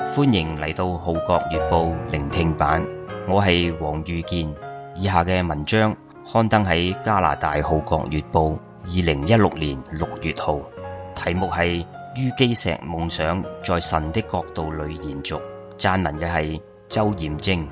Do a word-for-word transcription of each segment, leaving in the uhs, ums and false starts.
歡迎嚟到《號角月報》聆聽版，我係黃裕健。以下嘅文章刊登喺加拿大《號角月報》二零一六年六月號，題目係于基石夢想在神的國度裏延續。撰文嘅係周艷晶。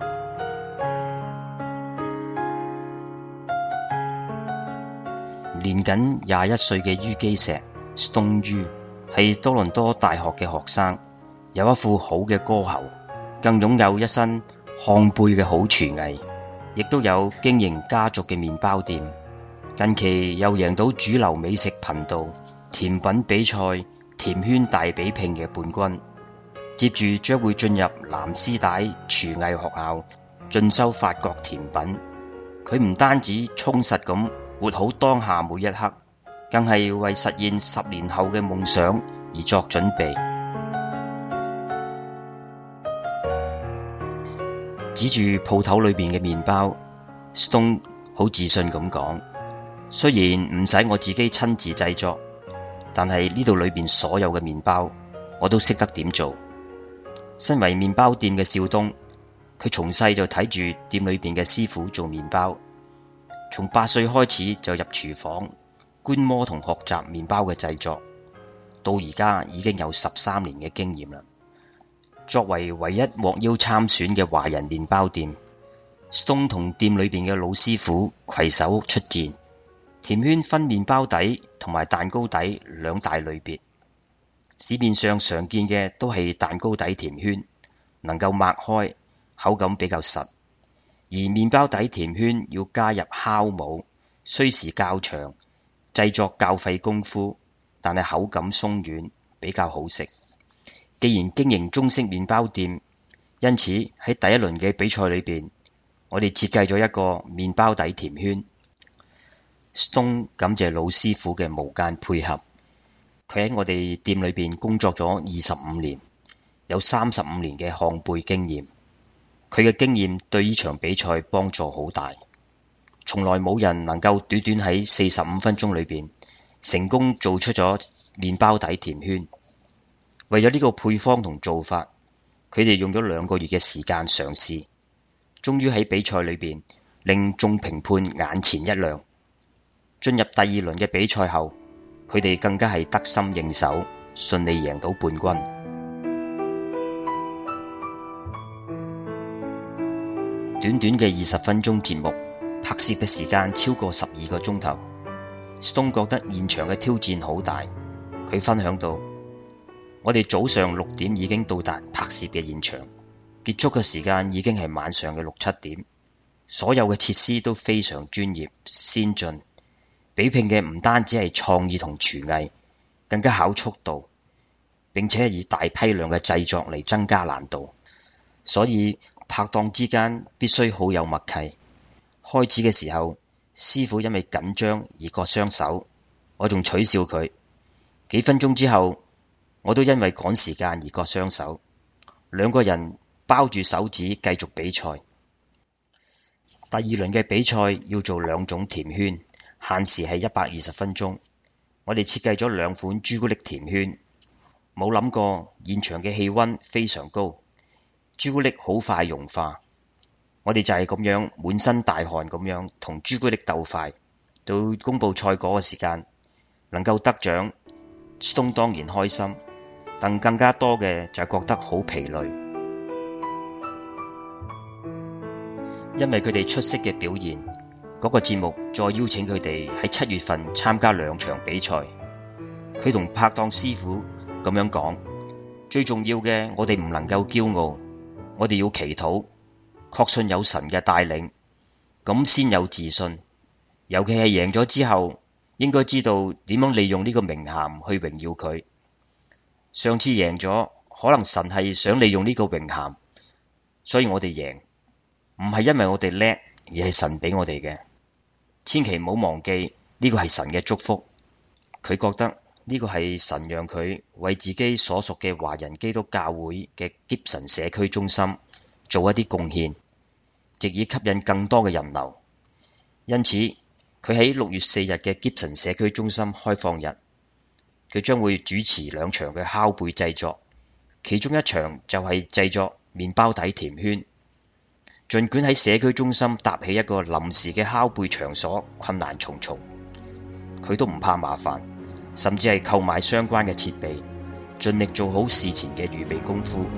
年僅廿一歲嘅于基石 Stone Yu 係多倫多大學嘅學生，有一副好嘅歌喉，更擁有一身漢貝嘅好廚藝，亦都有經營家族嘅麵包店。近期又贏到主流美食頻道甜品比賽甜圈大比拼嘅冠軍，接住將會進入藍絲帶廚藝學校進修法國甜品。佢唔單止充實咁活好當下每一刻，更係為實現十年後嘅夢想而作準備。指住鋪頭裏邊嘅麵包 ，Stone 好自信咁講：雖然唔使我自己親自製作，但係呢度裏邊所有嘅麵包我都識得點做。身為麵包店嘅少東，佢從細就睇住店裏邊嘅師傅做麵包，從八歲開始就入廚房觀摩同學習麵包嘅製作，到而家已經有十三年嘅經驗啦。作為唯一獲邀參選嘅華人麵包店， Stone 同店裏邊嘅老師傅攜手出戰。甜圈分麵包底同埋蛋糕底兩大類別，市面上常見嘅都係蛋糕底甜圈，能夠擘開，口感比較實；而麵包底甜圈要加入酵母，需時較長，製作較費功夫，但係口感鬆軟，比較好食。既然經營中式麵包店，因此喺第一輪嘅比賽裏邊，我哋設計咗一個麵包底甜圈。Stone 感謝老師傅嘅無間配合，佢喺我哋店裏邊工作咗二十五年，有三十五年嘅烘焙經驗。佢嘅經驗對呢場比賽幫助好大，從來冇人能夠短短喺四十五分鐘裏邊成功做出咗麵包底甜圈。為咗呢個配方同做法，佢哋用咗兩個月嘅時間嘗試，終於喺比賽裏邊令眾評判眼前一亮。進入第二輪嘅比賽後，佢哋更加係得心應手，順利贏到冠軍。短短嘅二十分鐘節目，拍攝嘅時間超過十二個鐘頭。Stone 覺得現場嘅挑戰好大，佢分享到：我哋早上六點已經到達拍攝嘅現場，結束嘅時間已經係晚上嘅六七點。所有嘅設施都非常專業先進，比拼嘅唔單止係創意同廚藝，更加考速度，並且以大批量嘅製作嚟增加難度。所以拍檔之間必須好有默契。開始嘅時候，師傅因為緊張而割雙手，我仲取笑佢。幾分鐘之後，我都因為趕時間而割雙手，兩個人包住手指繼續比賽。第二輪嘅比賽要做兩種甜圈，限時係一百二十分鐘。我哋設計咗兩款朱古力甜圈，冇諗過現場嘅氣溫非常高，朱古力好快融化。我哋就係咁樣滿身大汗咁樣同朱古力鬥快，到公佈賽果嘅時間，能夠得獎，Stone當然開心。但更加多嘅就係覺得好疲累，因為佢哋出色嘅表現，嗰個節目再邀請佢哋喺七月份參加兩場比賽。佢同拍檔師傅咁樣講：最重要嘅，我哋唔能夠驕傲，我哋要祈禱，確信有神嘅帶領，咁先有自信。尤其係贏咗之後，應該知道點樣利用呢個名銜去榮耀佢。上次贏咗，可能神係想利用呢個榮銜，所以我哋贏，唔係因為我哋叻，而係神俾我哋嘅。千祈唔好忘記呢個係神嘅祝福。佢覺得呢個係神讓佢為自己所屬嘅華人基督教會嘅吉神社區中心做一啲貢獻，藉以吸引更多嘅人流。因此，佢喺六月四日嘅吉神社區中心開放日，佢將會主持兩場嘅烤焙製作， 其中一場就係製作麵包底甜圈。儘管喺社區中心搭起一個臨時嘅拷貝場所困難重重，佢都唔怕麻煩，甚至係購買相關嘅設備，盡力做好事前嘅預備功夫。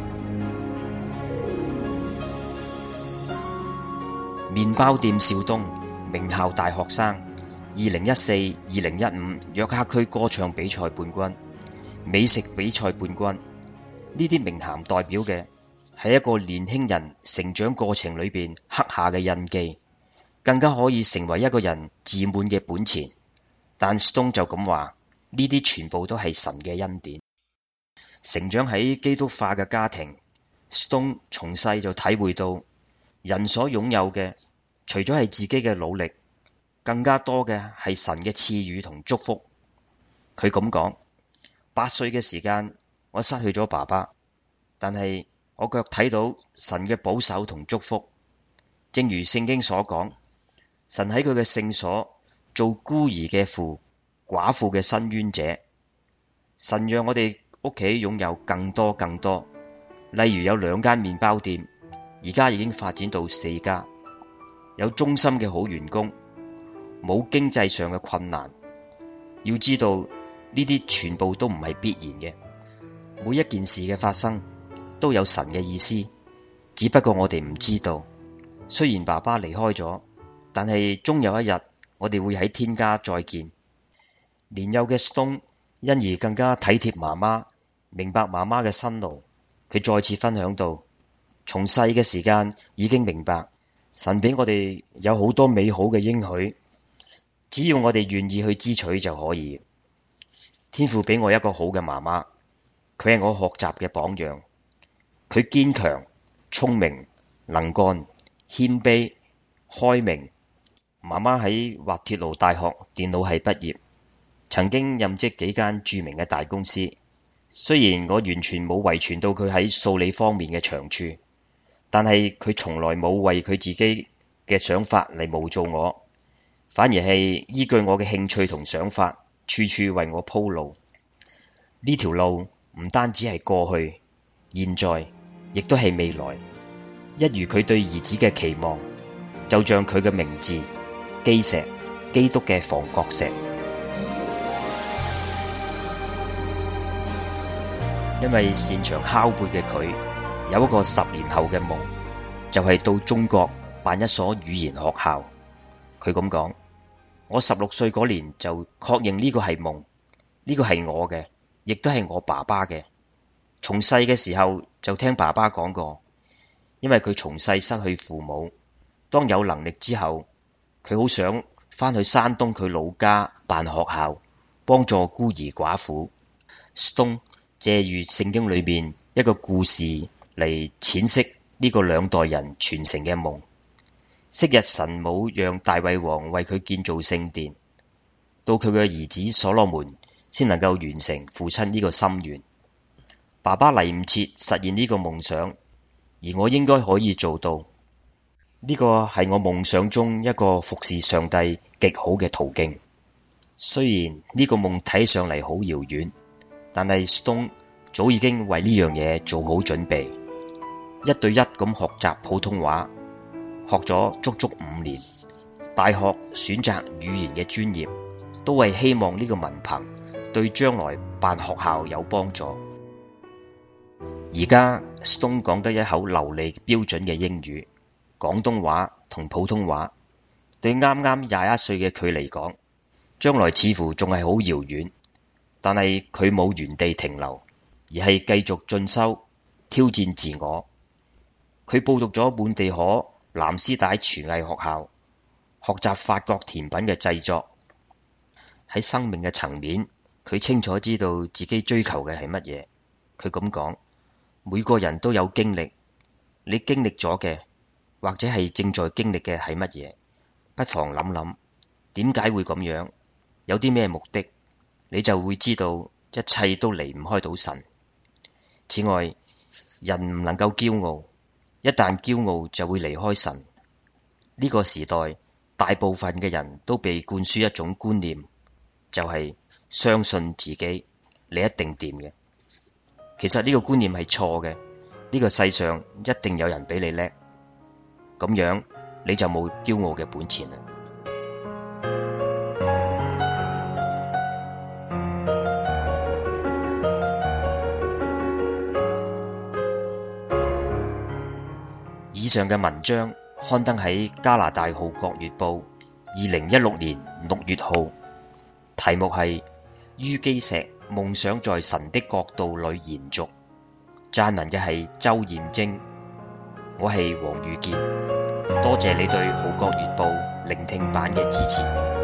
麵包店少東，名校大學生，二零一四、二零一五約克區歌唱比賽冠軍，美食比賽冠軍。呢啲名銜代表嘅係一個年輕人成長過程裏邊刻下嘅印記，更加可以成為一個人自滿嘅本錢。但 Stone 就咁話，呢啲全部都係神嘅恩典。成長喺基督化嘅家庭， Stone 從細就體會到人所擁有嘅除咗係自己嘅努力，更加多嘅係神嘅賜予同祝福。佢咁講，八歲嘅時間我失去咗爸爸，但係我卻睇到神嘅保守同祝福。正如聖經所講，神喺佢嘅聖所做孤兒嘅父，寡婦嘅伸冤者。神讓我哋屋企擁有更多更多，例如有兩間麵包店，而家已經發展到四家，有忠心嘅好員工，冇經濟上嘅困難。要知道呢啲全部都唔係必然嘅。每一件事嘅發生都有神嘅意思，只不過我哋唔知道。雖然爸爸離開咗，但係終有一日我哋會喺天家再見。年幼嘅 Stone 因而更加體貼媽媽，明白媽媽嘅辛勞。佢再次分享到，從細嘅時間已經明白神俾我哋有好多美好嘅應許，只要我哋願意去支取就可以。天父俾我一個好嘅媽媽，佢係我學習嘅榜樣。佢堅強、聰明、能幹、謙卑、開明。媽媽喺滑鐵盧大學電腦系畢業，曾經任職幾間著名嘅大公司。雖然我完全冇遺傳到佢喺數理方面嘅長處，但係佢從來冇為佢自己嘅想法嚟冒造我，反而係依據我嘅興趣同想法，處處為我鋪路。呢條路唔單止係過去、現在，亦都係未來。一如佢對兒子嘅期望，就像佢嘅名字基石，基督嘅房角石。因為擅長拷貝嘅佢，有一個十年後嘅夢，就係到中國辦一所語言學校。佢咁講，我十六歲嗰年就確認呢個係夢，呢個係我嘅，亦都係我爸爸嘅。從細嘅時候就聽爸爸講過，因為佢從細失去父母，當有能力之後，佢好想返去山東佢老家辦學校，幫助孤兒寡婦。Stone借喻聖經裏面一個故事嚟闡釋呢個兩代人傳承嘅夢。昔日神冇讓大衛王為佢建造聖殿，到佢嘅兒子所羅門先能夠完成父親呢個心願。爸爸嚟唔切實現呢個夢想，而我應該可以做到。呢個係我夢想中一個服侍上帝極好嘅途徑。雖然呢個夢睇上嚟好遙遠，但係 Stone 早已經為呢樣嘢做好準備，一對一咁學習普通話，學咗足足五年。大學選擇語言嘅專業，都係希望呢個文憑對將來辦學校有幫助。而家 Stone 講得一口流利標準嘅英語、廣東話同普通話，對啱啱廿一歲嘅佢嚟講，將來似乎仲係好遙遠。但係佢冇原地停留，而係繼續進修，挑戰自我。佢報讀咗滿地可藍絲帶廚藝學校，學習法國甜品嘅製作。喺生命嘅層面，佢清楚知道自己追求嘅係乜嘢。佢咁講，每個人都有經歷，你經歷咗嘅，或者係正在經歷嘅係乜嘢？不妨諗諗，點解會咁樣？有啲咩目的？你就會知道一切都離唔開到神。此外，人唔能夠驕傲，一旦驕傲就會離開神。呢個時代，大部分嘅人都被灌輸一種觀念，就係相信自己，你一定掂嘅。 其實呢個觀念係錯嘅，呢個世上一定有人比你叻，咁樣你就冇驕傲嘅本錢啦。以上嘅文章刊登喺加拿大《號角月報》二零一六年六月號，題目係于基石夢想在神的國度裏延續。撰文嘅係周艷晶，我係黃宇傑，多謝你對《號角月報》聆聽版嘅支持。